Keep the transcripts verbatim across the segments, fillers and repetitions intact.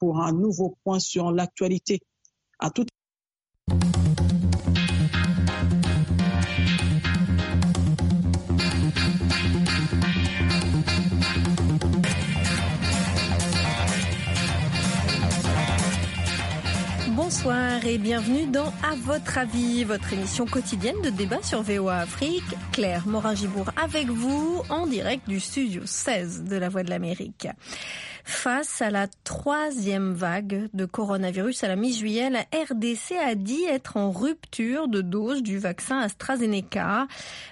pour un nouveau point sur l'actualité. À tout. Bonsoir et bienvenue dans À votre avis, votre émission quotidienne de débat sur V O A Afrique. Claire Morin-Gibourg avec vous en direct du studio seize de la Voix de l'Amérique. Face à la troisième vague de coronavirus à la mi-juillet, la R D C a dit être en rupture de dose du vaccin AstraZeneca,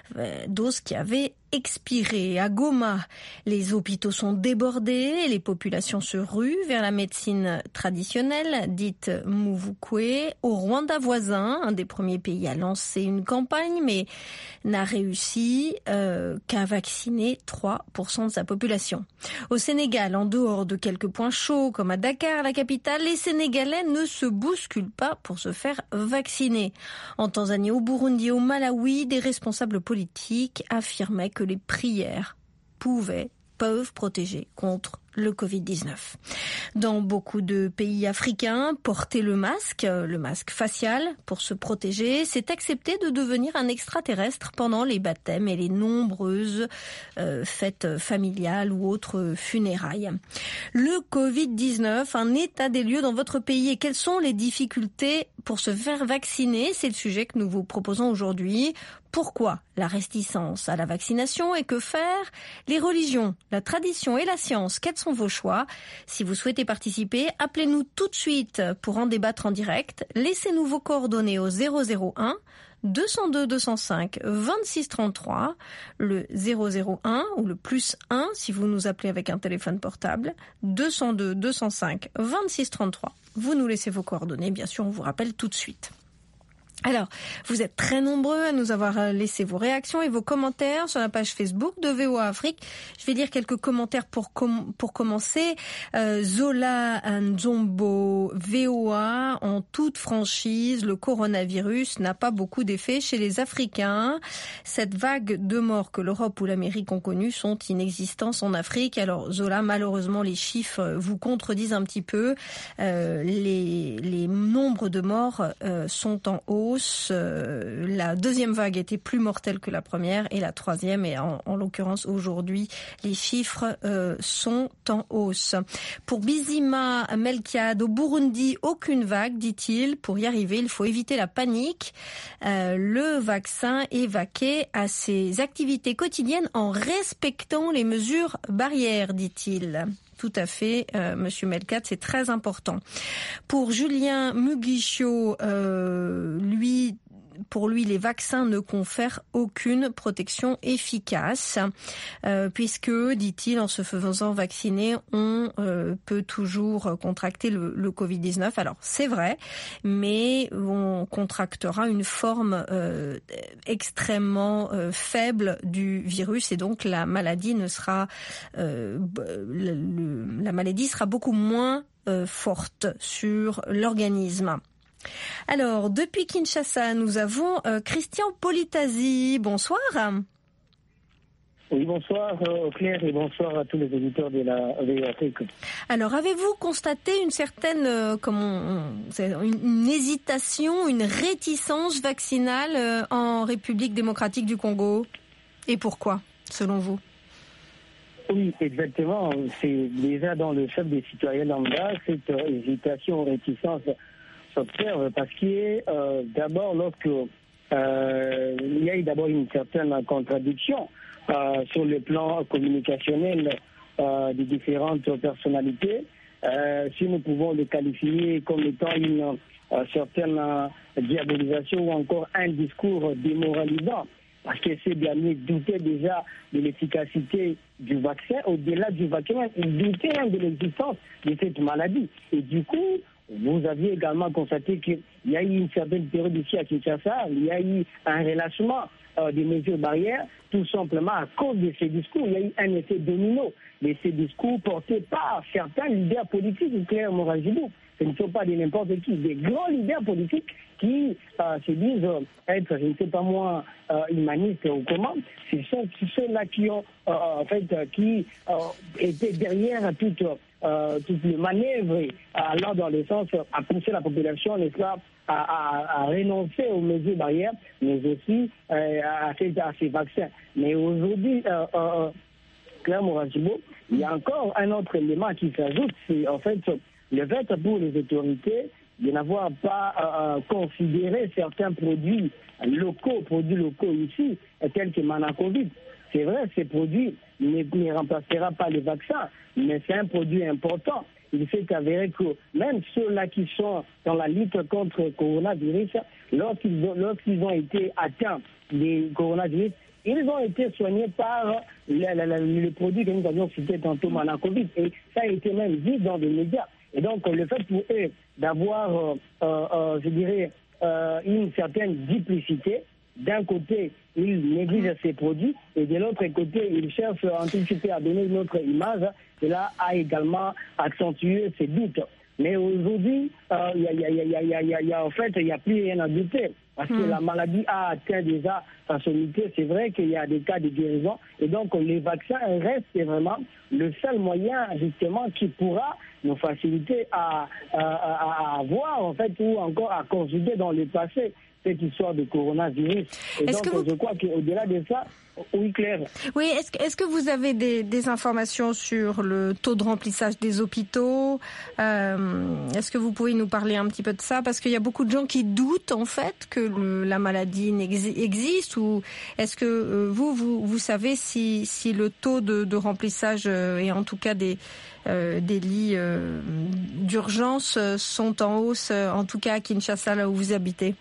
dose qui avait expiré. À Goma, les hôpitaux sont débordés et les populations se ruent vers la médecine traditionnelle, dite Muvukwe. Au Rwanda voisin, un des premiers pays à lancer une campagne, mais n'a réussi euh, qu'à vacciner trois pour cent de sa population. Au Sénégal, en dehors de quelques points chauds, comme à Dakar, la capitale, les Sénégalais ne se bousculent pas pour se faire vacciner. En Tanzanie, au Burundi, au Malawi, des responsables politiques affirmaient que que les prières pouvaient, peuvent protéger contre le covid dix-neuf. Dans beaucoup de pays africains, porter le masque, le masque facial pour se protéger, c'est accepter de devenir un extraterrestre pendant les baptêmes et les nombreuses euh, fêtes familiales ou autres funérailles. Le covid dix-neuf, un état des lieux dans votre pays et quelles sont les difficultés pour se faire vacciner, c'est le sujet que nous vous proposons aujourd'hui. Pourquoi la réticence à la vaccination et que faire? Les religions, la tradition et la science, quels sont vos choix? Si vous souhaitez participer, appelez-nous tout de suite pour en débattre en direct. Laissez-nous vos coordonnées au zéro zéro un deux cent deux deux cent cinq vingt-six trente-trois, le zéro zéro un ou le plus un si vous nous appelez avec un téléphone portable, deux cent deux deux cent cinq vingt-six trente-trois. Vous nous laissez vos coordonnées, bien sûr, on vous rappelle tout de suite. Alors, vous êtes très nombreux à nous avoir laissé vos réactions et vos commentaires sur la page Facebook de V O A Afrique. Je vais lire quelques commentaires pour com- pour commencer. Euh, Zola Nzombo, V O A, en toute franchise, le coronavirus n'a pas beaucoup d'effet chez les Africains. Cette vague de morts que l'Europe ou l'Amérique ont connue sont inexistantes en Afrique. Alors, Zola, malheureusement, les chiffres vous contredisent un petit peu. Euh, les, les nombres de morts euh, sont en hausse. La deuxième vague était plus mortelle que la première et la troisième, et en, en l'occurrence aujourd'hui, les chiffres euh, sont en hausse. Pour Bizima Melkiad, au Burundi, aucune vague, dit-il. Pour y arriver, il faut éviter la panique. Euh, le vaccin est vaqué à ses activités quotidiennes en respectant les mesures barrières, dit-il. Tout à fait, euh, Monsieur Melkat, c'est très important. Pour Julien Muguichot, euh, lui, pour lui, les vaccins ne confèrent aucune protection efficace, euh, puisque, dit-il, en se faisant vacciner, on euh, peut toujours contracter le, le covid dix-neuf. Alors, c'est vrai, mais on contractera une forme euh, extrêmement euh, faible du virus, et donc la maladie ne sera, euh, le, le, la maladie sera beaucoup moins euh, forte sur l'organisme. Alors, depuis Kinshasa, nous avons euh, Christian Politasi. Bonsoir. Oui, bonsoir euh, Claire et bonsoir à tous les auditeurs de la V O A Afrique. Alors, avez-vous constaté une certaine, euh, comment, une, une hésitation, une réticence vaccinale euh, en République démocratique du Congo? Et pourquoi, selon vous? Oui, exactement. C'est déjà dans le chef des citoyens lambda, cette euh, hésitation, réticence s'observe parce qu'il y a euh, d'abord lorsque euh, il y a eu d'abord une certaine contradiction euh, sur le plan communicationnel euh, des différentes personnalités. Euh, si nous pouvons le qualifier comme étant une euh, certaine euh, diabolisation ou encore un discours démoralisant, parce que c'est bien mieux douter déjà de l'efficacité du vaccin, au-delà du vaccin, douter de l'existence de cette maladie. Et du coup, vous aviez également constaté qu'il y a eu une certaine période ici à Kinshasa, il y a eu un relâchement euh, des mesures barrières, tout simplement à cause de ces discours. Il y a eu un effet domino de ces discours portés par certains leaders politiques, Claire Morin-Gibourg. Ce ne sont pas de n'importe qui, des grands leaders politiques qui euh, se disent euh, être, je ne sais pas moi, euh, humanistes ou comment. C'est ceux, ceux-là qui ont, euh, en fait, qui euh, étaient derrière toute euh, toutes les manœuvres allant dans le sens à pousser la population, n'est-ce pas, à, à, à renoncer aux mesures barrières, mais aussi euh, à, ces, à ces vaccins. Mais aujourd'hui, euh, euh, Claire Morajibo, il y a encore un autre élément qui s'ajoute, c'est en fait le fait pour les autorités de n'avoir pas euh, considéré certains produits locaux, produits locaux ici, tels que Manacovid. C'est vrai, ces produits ne, ne remplacera pas les vaccins, mais c'est un produit important. Il s'est avéré que même ceux-là qui sont dans la lutte contre le coronavirus, lorsqu'ils ont, lorsqu'ils ont été atteints des coronavirus, ils ont été soignés par le, le produit que nous avions cité tantôt, Manacovid. Et ça a été même dit dans les médias. Et donc, le fait pour eux d'avoir, euh, euh, je dirais, euh, une certaine duplicité, d'un côté, ils négligent ces produits, et de l'autre côté, ils cherchent en anticipé à donner une autre image. Cela a également accentué ces doutes. Mais aujourd'hui, euh, y a, y a, y a, y a, y a, y a, en fait, il n'y a plus rien à douter. Parce que mmh. la maladie a atteint déjà sa sommité. C'est vrai qu'il y a des cas de guérison. Et donc, les vaccins restent vraiment le seul moyen, justement, qui pourra nous faciliter à, à, à, à avoir, en fait, ou encore à conjuguer dans le passé cette histoire de coronavirus. Et est-ce donc, que vous... je crois qu'au-delà de ça, oui, Claire. Oui, est-ce que, est-ce que vous avez des, des informations sur le taux de remplissage des hôpitaux? euh, Est-ce que vous pouvez nous parler un petit peu de ça? Parce qu'il y a beaucoup de gens qui doutent, en fait, que le, la maladie existe. Ou est-ce que euh, vous, vous, vous savez si, si le taux de, de remplissage euh, et en tout cas des, euh, des lits euh, d'urgence euh, sont en hausse, euh, en tout cas à Kinshasa, là où vous habitez?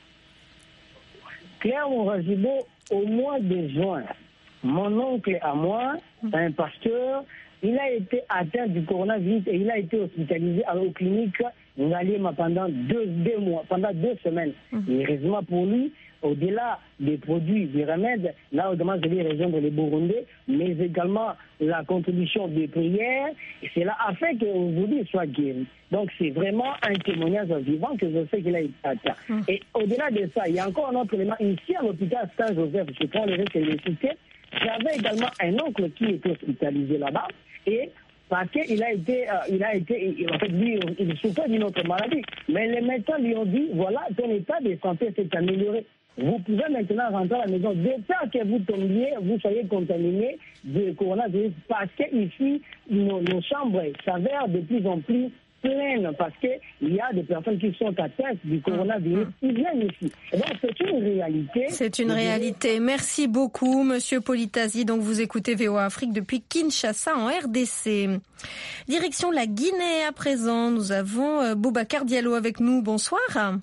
Claire Morajibo, au mois de juin, mon oncle à moi, un pasteur, il a été atteint du coronavirus et il a été hospitalisé à la clinique Ngaliema pendant deux, deux mois, pendant deux semaines. Et heureusement pour lui, au-delà des produits, des remèdes, là également je vais rejoindre les Burundais, mais également la contribution des prières, et cela a fait qu'aujourd'hui il soit guéri. Donc c'est vraiment un témoignage vivant que je sais qu'il a été atteint. Mmh. Et au-delà de ça, il y a encore un autre élément. Ici à l'hôpital Saint-Joseph, je prends le risque de le citer, j'avais également un oncle qui était hospitalisé là-bas, et parce qu'il a été, euh, il a été, en fait, lui, il souffrait d'une autre maladie. Mais les médecins lui ont dit, voilà, ton état de santé s'est amélioré. Vous pouvez maintenant rentrer à la maison. Dès que vous tombiez, vous soyez contaminé de coronavirus, parce qu'ici, nos, nos chambres s'avèrent de plus en plus pleines, parce qu'il y a des personnes qui sont atteintes du coronavirus, ils viennent ici. Et donc, c'est une réalité. C'est une réalité. Merci beaucoup, Monsieur Politazi. Donc, vous écoutez V O A Afrique depuis Kinshasa, en R D C. Direction la Guinée à présent. Nous avons euh, Boubacar Diallo avec nous. Bonsoir.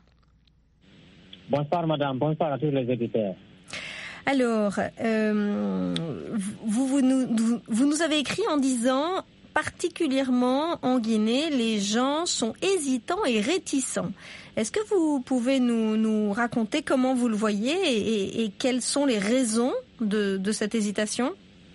Bonsoir, madame. Bonsoir à tous les éditeurs. Alors, euh, vous, vous, nous, vous nous avez écrit en disant... Particulièrement en Guinée, les gens sont hésitants et réticents. Est-ce que vous pouvez nous, nous raconter comment vous le voyez et, et, et quelles sont les raisons de, de cette hésitation?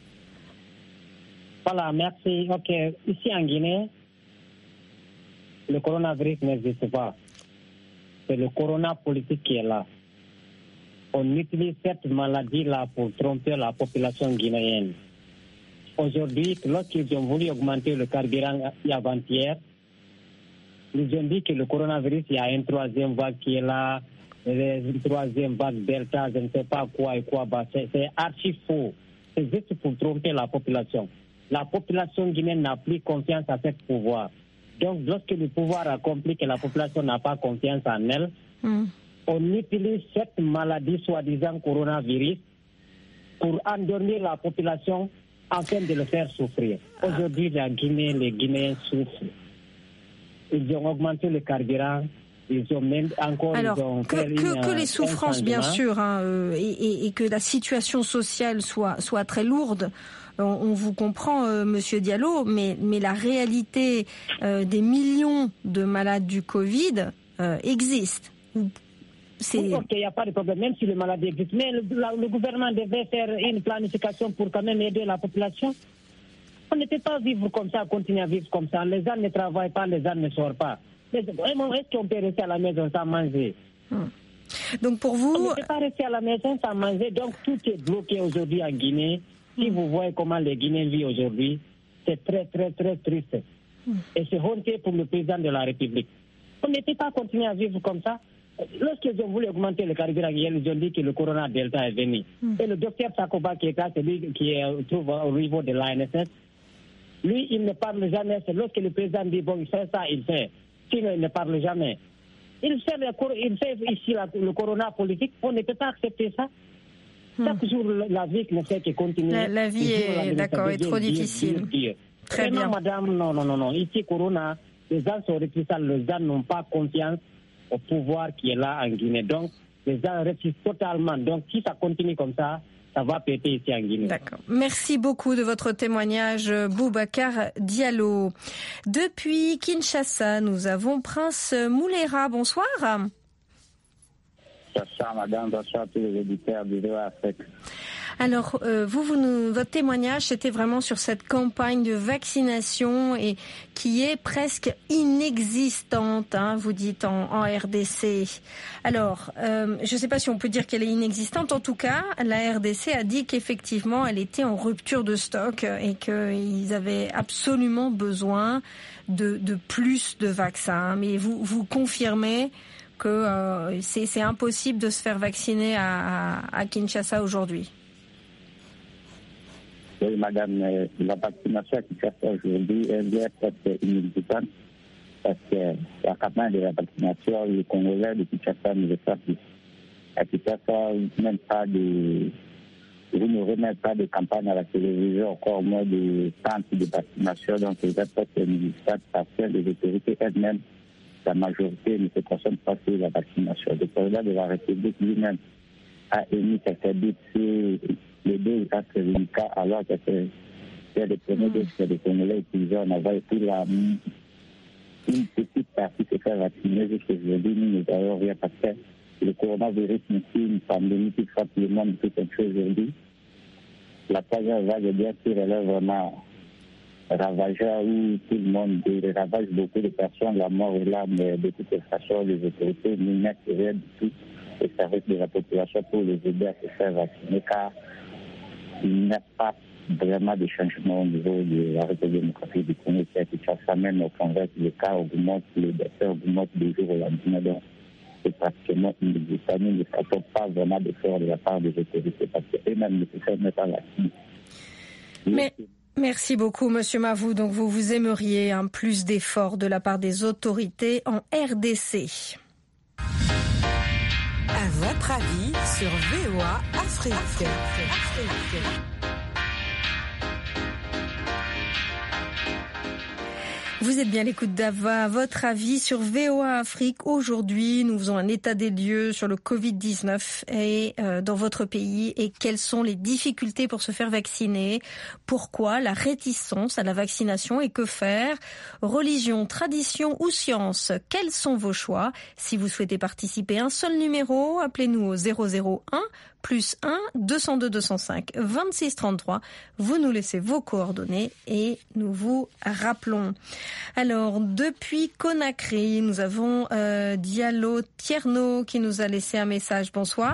Voilà, merci. Ok, ici en Guinée, le coronavirus n'existe pas. C'est le corona politique qui est là. On utilise cette maladie-là pour tromper la population guinéenne. Aujourd'hui, lorsqu'ils ont voulu augmenter le carburant avant-hier, ils ont dit que le coronavirus, il y a une troisième vague qui est là, une troisième vague Delta, je ne sais pas quoi et quoi. Bah, c'est, c'est archi faux. C'est juste pour tromper la population. La population guinéenne n'a plus confiance à ce pouvoir. Donc, lorsque le pouvoir accomplit que la population n'a pas confiance en elle, mm. on utilise cette maladie, soi-disant coronavirus, pour endormir la population afin de le faire souffrir. Aujourd'hui, la Guinée, les Guinéens souffrent. Ils ont augmenté le carburant. Ils ont même encore... Alors, ils ont que, fait que, une, que les souffrances, bien sûr, hein, euh, et, et, et que la situation sociale soit, soit très lourde, on, on vous comprend, euh, Monsieur Diallo, mais, mais la réalité euh, des millions de malades du Covid euh, existe. C'est... Oui, ok, il n'y a pas de problème, même si les maladies existent. Mais le, la, le gouvernement devait faire une planification pour quand même aider la population. On ne peut pas vivre comme ça, continuer à vivre comme ça. Les gens ne travaillent pas, les gens ne sortent pas. Mais, est-ce qu'on peut rester à la maison sans manger? hum. Donc pour vous... On ne peut pas rester à la maison sans manger. Donc tout est bloqué aujourd'hui en Guinée. Si hum. vous voyez comment les Guinéens vivent aujourd'hui, c'est très, très, très triste. Mmh. Et c'est honteux pour le président de la République. On ne peut pas continuer à vivre comme ça. Lorsqu'ils ont voulu augmenter le carburant, ils ont dit que le corona delta est venu. Mm. Et le docteur Sakoba Keita, celui qui est, trouve au niveau de l'A N S S, lui, il ne parle jamais. C'est lorsque le président dit, bon, il fait ça, il fait. Sinon, il ne parle jamais. Il fait, le, il fait ici la, le corona politique. On ne peut pas accepter ça. Mm. Chaque jour, la vie ne fait que continuer. La, la vie est, d'accord, est trop difficile. Dire, dire. Très Vraiment, bien. madame, non, non, non, non. Ici, corona, les gens sont réticents, les gens n'ont pas confiance au pouvoir qui est là en Guinée. Donc, les gens réfléchissent totalement. Donc, si ça continue comme ça, ça va péter ici en Guinée. D'accord. Merci beaucoup de votre témoignage, Boubacar Diallo. Depuis Kinshasa, nous avons Prince Moulera. Bonsoir. Bonsoir, madame. Bonsoir à tous les auditeurs de V O A Afrique. Alors, euh, vous, vous nous, votre témoignage, c'était vraiment sur cette campagne de vaccination et qui est presque inexistante, hein, vous dites en, en R D C. Alors, euh, je ne sais pas si on peut dire qu'elle est inexistante. En tout cas, la R D C a dit qu'effectivement, elle était en rupture de stock et qu'ils avaient absolument besoin de, de plus de vaccins. Mais vous, vous confirmez que euh, c'est, c'est impossible de se faire vacciner à, à, à Kinshasa aujourd'hui? Oui, madame, euh, la vaccination qui se fait aujourd'hui, elle est presque inexistante parce que la campagne de la vaccination, les Congolais de Kinshasa ne le savent plus. À Kinshasa, même pas de, vous n'aurez même pas de campagne à la télévision, encore moins de centres de vaccination, donc c'est presque inexistante parce que les autorités elles-mêmes, la majorité ne se concentre pas sur la vaccination. Le président de la République lui-même a émis quelques doutes sur les deux cas alors que c'est le premier dose que les Congolais utilisés, on avait pris la, une petite partie se faire vacciner jusqu'à aujourd'hui. Nous ne avons rien parce que le coronavirus n'est plus une pandémie qui frappe le monde tout entier aujourd'hui. La troisième vague, bien sûr, elle est vraiment ravageur où tout le monde ravage beaucoup de personnes, la mort est là, mais de toute façon, les autorités n'y mettent rien du tout les services de la population pour les aider à se faire vacciner, car il n'y a pas vraiment de changement au niveau de la République démocratique du Congo. Ça même au Congrès, les cas augmentent, les décès augmentent de jour au lendemain. Donc, c'est pratiquement inexistant. Nous ne faisons pas vraiment d'efforts de la part des autorités parce qu'eux-mêmes ne se mettent pas vacciner. Mais... Merci beaucoup, Monsieur Mavou. Donc, vous vous aimeriez un plus d'efforts de la part des autorités en R D C. À votre avis sur V O A Afrique. Afrique. Vous êtes bien à l'écoute d'Ava, votre avis sur V O A Afrique. Aujourd'hui, nous faisons un état des lieux sur le covid dix-neuf et euh, dans votre pays et quelles sont les difficultés pour se faire vacciner. Pourquoi la réticence à la vaccination et que faire? Religion, tradition ou science? Quels sont vos choix? Si vous souhaitez participer, un seul numéro, appelez-nous au zéro zéro un plus un deux zéro deux deux zéro cinq vingt-six trente-trois. Vous nous laissez vos coordonnées et nous vous rappelons. Alors, depuis Conakry, nous avons euh, Diallo Tierno qui nous a laissé un message. Bonsoir.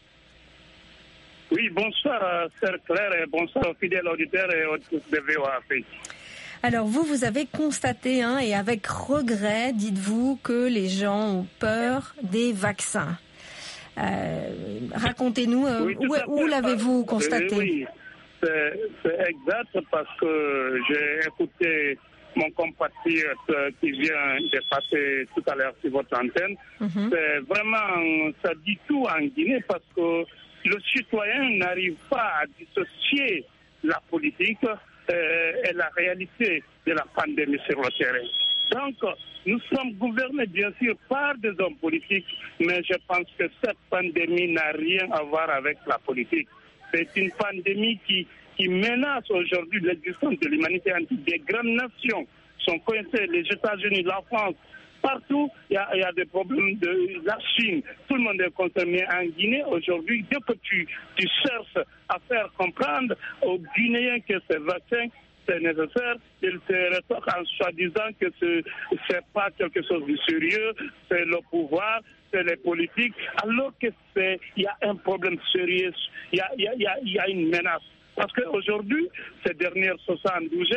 Oui, bonsoir, Sœur Claire, et bonsoir aux fidèles auditeurs et aux de V O A Afrique. Alors, vous, vous avez constaté, hein, et avec regret, dites-vous, que les gens ont peur des vaccins. Euh, racontez-nous, euh, oui, où, où l'avez-vous constaté? Oui, c'est, c'est exact parce que j'ai écouté mon compatriote qui vient de passer tout à l'heure sur votre antenne. Mm-hmm. C'est vraiment, ça dit tout en Guinée parce que le citoyen n'arrive pas à dissocier la politique euh, et la réalité de la pandémie sur le terrain. Donc, nous sommes gouvernés, bien sûr, par des hommes politiques, mais je pense que cette pandémie n'a rien à voir avec la politique. C'est une pandémie qui, qui menace aujourd'hui l'existence de l'humanité entière. Des grandes nations sont coincées, les États-Unis, la France, partout, il y a, il y a des problèmes de la Chine. Tout le monde est concerné en Guinée. Aujourd'hui, dès que tu, tu cherches à faire comprendre aux Guinéens que ces vaccins, c'est nécessaire, ils te rétorquent en soi-disant que ce n'est pas quelque chose de sérieux, c'est le pouvoir, c'est les politiques, alors que c'est il y a un problème sérieux, il y a, il y a, il y a une menace. Parce qu'aujourd'hui, ces dernières soixante-douze heures,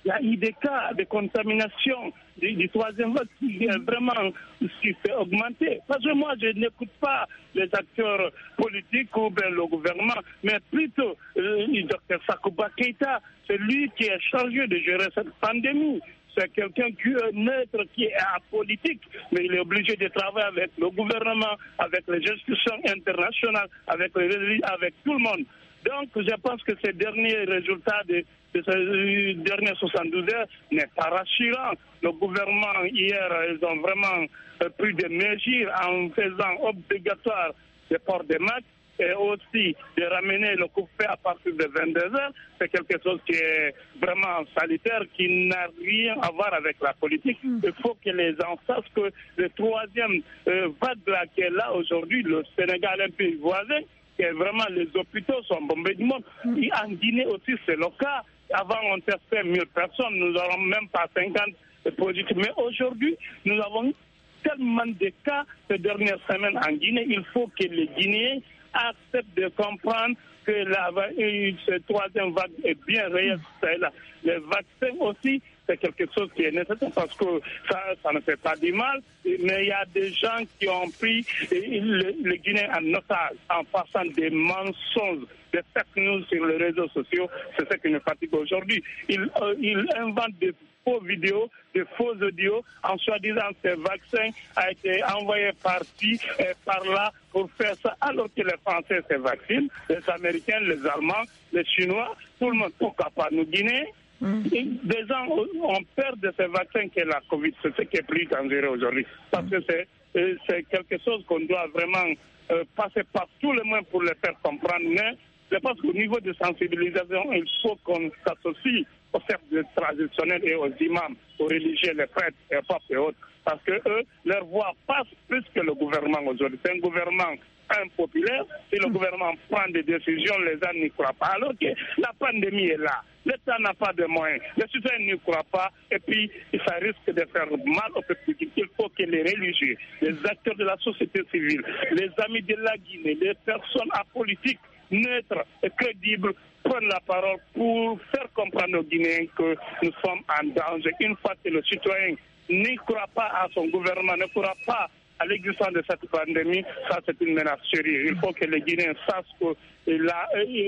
il y a eu des cas de contamination du, du troisième vague qui est vraiment qui fait augmenter. Parce que moi, je n'écoute pas les acteurs politiques ou bien le gouvernement, mais plutôt euh, le docteur Sakouba Keïta, c'est lui qui est chargé de gérer cette pandémie. C'est quelqu'un qui est neutre, qui est apolitique, mais il est obligé de travailler avec le gouvernement, avec les institutions internationales, avec, les, avec tout le monde. Donc, je pense que ces derniers résultats de, de ces dernières soixante-douze heures n'est pas rassurant. Le gouvernement, hier, ils ont vraiment pris des mesures en faisant obligatoire le port des masques et aussi de ramener le couvre-feu à partir de vingt-deux heures. C'est quelque chose qui est vraiment salutaire, qui n'a rien à voir avec la politique. Il faut que les gens sachent que le troisième euh, vague là, qui est là aujourd'hui, le Sénégal, un pays voisin, que vraiment les hôpitaux sont bombés du monde. Et en Guinée aussi, c'est le cas. Avant, on testait mille personnes, nous n'avons même pas cinquante positifs. Mais aujourd'hui, nous avons tellement de cas ces dernières semaines en Guinée. Il faut que les Guinéens acceptent de comprendre que la, cette troisième vague est bien réelle. Les vaccins aussi, c'est quelque chose qui est nécessaire parce que ça, ça ne fait pas du mal. Mais il y a des gens qui ont pris les, les Guinéens en otage en passant des mensonges, des fake news sur les réseaux sociaux. C'est ce qui me fatigue aujourd'hui. Ils, euh, ils inventent des faux vidéos, des faux audios, en soi-disant que ces vaccins a été envoyé par-ci et par-là pour faire ça, alors que les Français se vaccinent, les Américains, les Allemands, les Chinois, tout le monde, pourquoi pas nous Guinéens? Mmh. Des gens ont peur de ces vaccins que la Covid, c'est ce qui est plus dangereux aujourd'hui. Parce que c'est, c'est quelque chose qu'on doit vraiment euh, passer par tous les moyens pour les faire comprendre. Mais je pense qu'au niveau de sensibilisation, il faut qu'on s'associe aux chefs traditionnels et aux imams, aux religieux, les prêtres, les papes et autres. Parce que eux, leur voix passe plus que le gouvernement aujourd'hui. C'est un gouvernement impopulaire. Si le gouvernement prend des décisions, les gens n'y croient pas. Alors que la pandémie est là. L'État n'a pas de moyens. Les citoyens n'y croient pas. Et puis, ça risque de faire mal au peuple. Il faut que les religieux, les acteurs de la société civile, les amis de la Guinée, les personnes apolitiques, neutres et crédibles, prennent la parole pour faire comprendre aux Guinéens que nous sommes en danger. Une fois que le citoyen n'y croit pas à son gouvernement, ne croit pas à l'existence de cette pandémie, ça c'est une menace sérieuse. Il faut que les Guinéens sachent que la,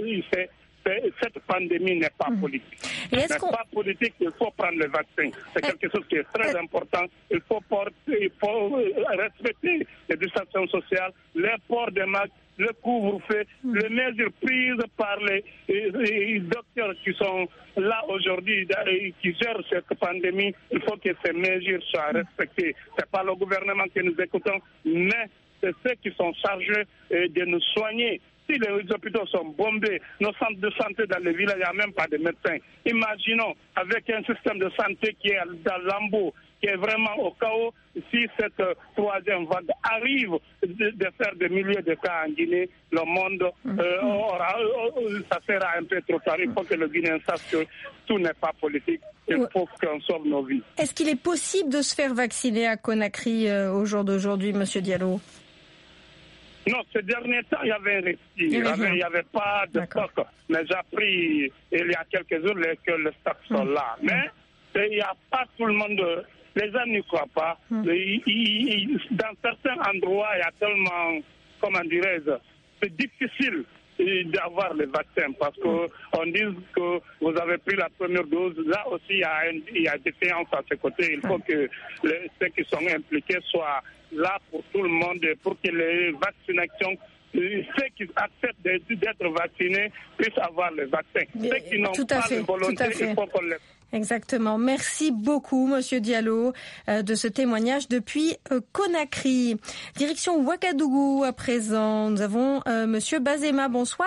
cette pandémie n'est pas politique. N'est pas politique, il faut prendre le vaccin. C'est quelque chose qui est très important. Il faut, porter, il faut respecter les distanciations sociales, les ports de masques, le couvre-feu, mm. les mesures prises par les, les, les docteurs qui sont là aujourd'hui, qui gèrent cette pandémie. Il faut que ces mesures soient respectées. Ce n'est pas le gouvernement que nous écoutons, mais c'est ceux qui sont chargés de nous soigner. Si les hôpitaux sont bombés, nos centres de santé dans les villages, il n'y a même pas de médecins. Imaginons, avec un système de santé qui est dans l'embout, qui est vraiment au chaos, si cette euh, troisième vague arrive de, de faire des milliers de cas en Guinée, le monde euh, aura, euh, ça sera un peu trop tard. Il faut que le Guinéen sache que tout n'est pas politique. Il faut qu'on sauve nos vies. Est-ce qu'il est possible de se faire vacciner à Conakry euh, au jour d'aujourd'hui, M. Diallo? Non, ces derniers temps, il y avait un récit. Il n'y avait, avait pas de D'accord. stock. Mais j'ai appris il y a quelques jours que les stocks sont mmh. là. Mais il n'y a pas tout le monde. Les gens n'y croient pas. Mmh. Il, il, dans certains endroits, il y a tellement, comment dirais-je, c'est difficile d'avoir le vaccin parce qu'on dit que vous avez pris la première dose. Là aussi, il y a, une, il y a des séances à ce côté. Il faut que les, ceux qui sont impliqués soient là pour tout le monde, pour que les vaccinations, ceux qui acceptent d'être vaccinés puissent avoir le vaccin. Ceux qui n'ont pas fait, de volonté, il faut qu'on les... Exactement. Merci beaucoup, Monsieur Diallo, euh, de ce témoignage depuis euh, Conakry. Direction Ouagadougou à présent. Nous avons euh, Monsieur Bazema. Bonsoir.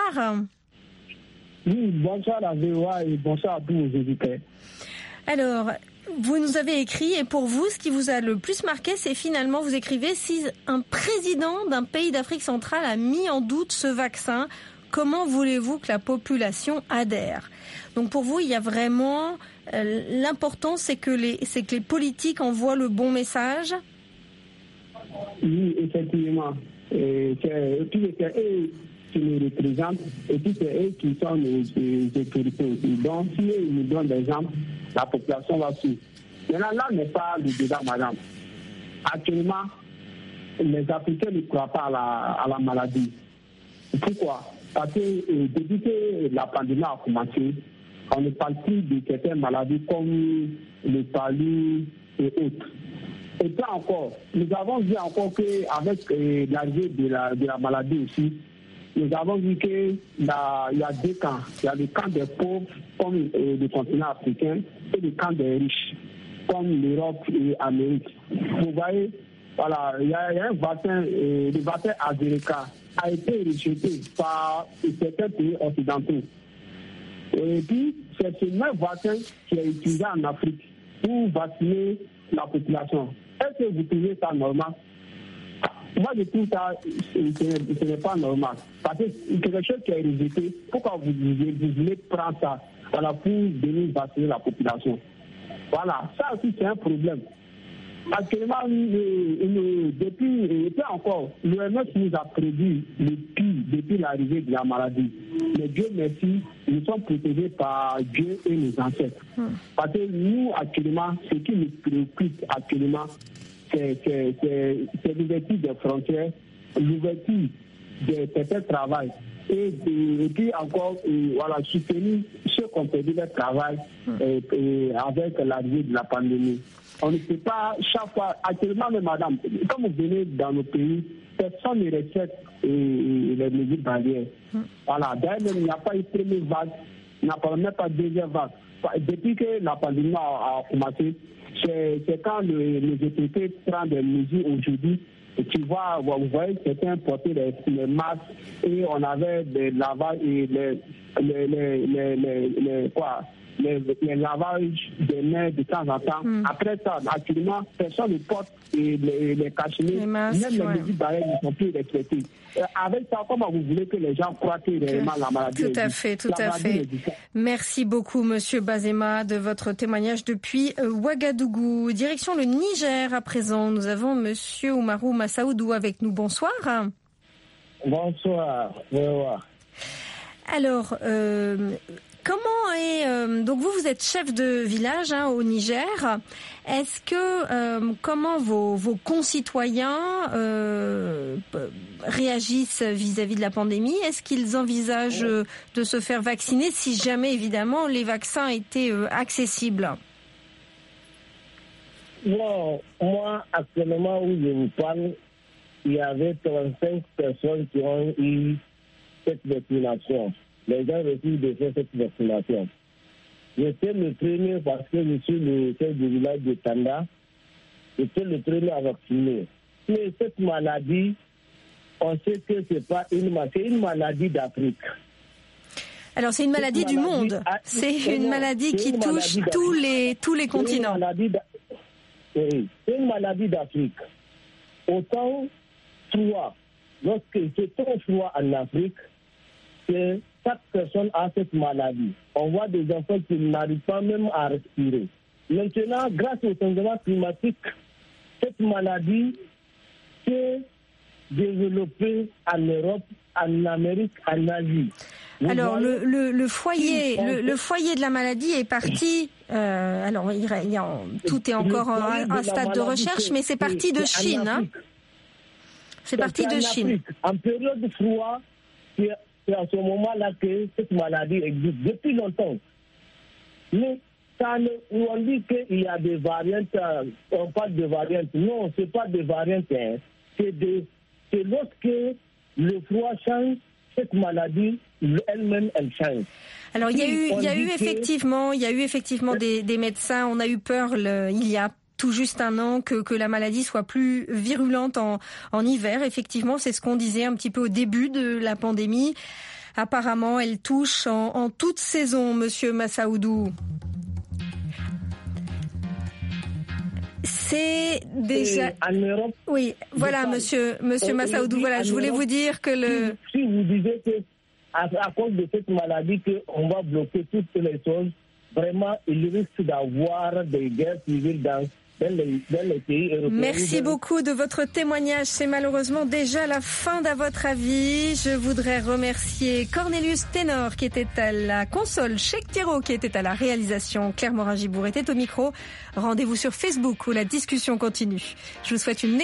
Oui, bonsoir à V O A et bonsoir à tous vos auditeurs. Alors, vous nous avez écrit, et pour vous, ce qui vous a le plus marqué, c'est finalement, vous écrivez, si un président d'un pays d'Afrique centrale a mis en doute ce vaccin, comment voulez-vous que la population adhère? Donc pour vous, il y a vraiment euh, l'important, c'est que les c'est que les politiques envoient le bon message. Oui, effectivement. Et, et, et, qui nous représentent et puis c'est eux qui sont nos, nos autorités aussi. Donc, si ils nous donnent des exemples, la population va suivre. Maintenant, là n'est pas le débat, madame. Actuellement, les Africains ne croient pas à la, à la maladie. Pourquoi? Parce que euh, depuis que la pandémie a commencé, on ne parle plus de certaines maladies comme le palu et autres. Et puis encore, nous avons vu encore qu'avec euh, l'arrivée de la, de la maladie aussi, nous avons vu qu'il y a deux camps. Il y a le camp des pauvres, comme euh, le continent africain, et le camp des riches, comme l'Europe et l'Amérique. Vous voyez, voilà, il y a, il y a un vaccin, euh, le vaccin Azéreca a été rejeté par certains pays occidentaux. Et puis, c'est ce même vaccin qui est utilisé en Afrique pour vacciner la population. Est-ce que vous trouvez ça normal? Moi, je trouve ça, ce n'est pas normal. Parce que c'est quelque chose qui est rejeté. Pourquoi vous, vous voulez prendre ça voilà, pour venir vacciner la population? Voilà, ça aussi, c'est un problème. Actuellement, euh, euh, depuis, et puis encore, l'O M S nous a prévu le pire depuis l'arrivée de la maladie. Mais Dieu merci, nous sommes protégés par Dieu et nos ancêtres. Hmm. Parce que nous, actuellement, ce qui nous préoccupe actuellement, c'est, c'est, c'est, c'est l'ouverture des frontières, l'ouverture de certains travail. Et, et, et puis encore, et, voilà, soutenir ceux qui ont perdu leur travail hmm. et, et avec l'arrivée de la pandémie. On ne peut pas, chaque fois, actuellement, mais madame, quand vous venez dans nos pays, personne ne respecte les mesures barrières. Mmh. Voilà, d'ailleurs, il n'y a pas eu première vague, il n'y a pas même pas deuxième vague. Depuis que la pandémie a, a commencé, c'est, c'est quand le, les autorités prennent des mesures aujourd'hui, et tu vois, vous voyez, certains portaient les, les masques et on avait des lavages et les, les, les, les, les, les quoi Les, les lavages des mains de temps en temps. Mm. Après ça, actuellement, personne ne porte les, les, les cachemires. Les masques, même les mesures barrières ne sont plus respectées. Avec ça, comment vous voulez que les gens croient que réellement la maladie Tout à fait, tout à fait. Merci beaucoup, Monsieur Bazema, de votre témoignage depuis Ouagadougou. Direction le Niger à présent. Nous avons Monsieur Oumarou Massaoudou avec nous. Bonsoir. Bonsoir. Bonsoir. Alors, euh, comment est euh, donc vous vous êtes chef de village hein, au Niger. Est-ce que euh, comment vos, vos concitoyens euh, réagissent vis-à-vis de la pandémie? Est-ce qu'ils envisagent euh, de se faire vacciner si jamais évidemment les vaccins étaient euh, accessibles? Bon, moi actuellement où je vous parle, il y avait trente-cinq personnes qui ont eu cette vaccination. Les gens refusent de faire cette vaccination. J'étais le premier parce que je suis le chef du village de Tanda. J'étais le premier à vacciner. Mais cette maladie, on sait que c'est pas une maladie, c'est une maladie d'Afrique. Alors c'est une maladie cette du maladie monde. A... C'est une maladie qui une touche maladie tous les tous les continents. Oui, c'est une maladie d'Afrique. Autant froid, lorsque c'est trop froid en Afrique, c'est chaque personne a cette maladie. On voit des enfants qui n'arrivent pas même à respirer. Maintenant, grâce au changement climatique, cette maladie s'est développée en Europe, en Amérique, en Asie. Vous alors le, le, le foyer le, le foyer de la maladie est parti. Euh, alors il y a, tout est encore en un stade de recherche, mais c'est parti de Chine. Hein. C'est parti de Chine. En période de froid, c'est à ce moment-là que cette maladie existe depuis longtemps. Mais ça ne, on dit qu'il y a des variantes, on parle de variantes. Non, ce n'est pas des variantes. Hein. C'est, de, c'est lorsque le froid change, cette maladie elle-même elle change. Alors il y a eu, il y a eu effectivement, il y a eu effectivement des, des médecins. On a eu peur le, il y a tout juste un an que, que la maladie soit plus virulente en, en hiver. Effectivement, c'est ce qu'on disait un petit peu au début de la pandémie. Apparemment, elle touche en, en toute saison, Monsieur Massaoudou. C'est déjà. En Europe, oui, voilà, Monsieur Monsieur Massaoudou. Voilà, je voulais Europe, vous dire que le. Si, si vous disiez que à, à cause de cette maladie qu'on va bloquer toutes les choses, vraiment, il risque d'avoir des guerres civiles dans dans les, dans les pays européens. Merci beaucoup de votre témoignage. C'est malheureusement déjà la fin d'À votre avis. Je voudrais remercier Cornelius Ténor qui était à la console, Cheikh Thiro qui était à la réalisation, Claire Morin-Gibour était au micro. Rendez-vous sur Facebook où la discussion continue. Je vous souhaite une